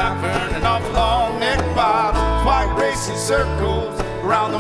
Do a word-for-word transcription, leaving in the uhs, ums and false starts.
sky burning off long neck bottoms, white racing circles around the